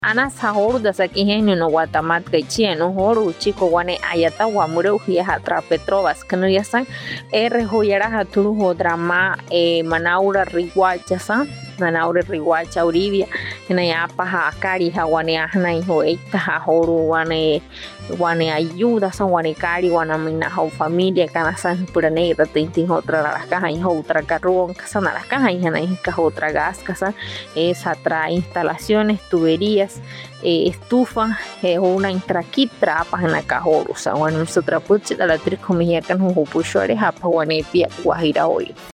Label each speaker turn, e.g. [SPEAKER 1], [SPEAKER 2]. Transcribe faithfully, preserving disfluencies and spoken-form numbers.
[SPEAKER 1] Ana sahoro da sakihenyo no Guatamat kaichie no horu chico wane ayata wamure uhia tra Petrovas kanu yasan er hoyara haturu hodrama e Manaura Riguacha san Manaura Riguacha Uribia na yapa ha kari ha wane ahna iho eita ha horu wane wane ayuda san wane kari wana mina ha familia kana san purane tintin otra las cajas y otra carrón casa na las cajas y na otra gas casa esa tra instalaciones tuberías eh, estufa eh, una intrakit trapas en la cajora o sea bueno nosotros pues la electricidad comía que nos opuso a hapa wane pia guajira hoy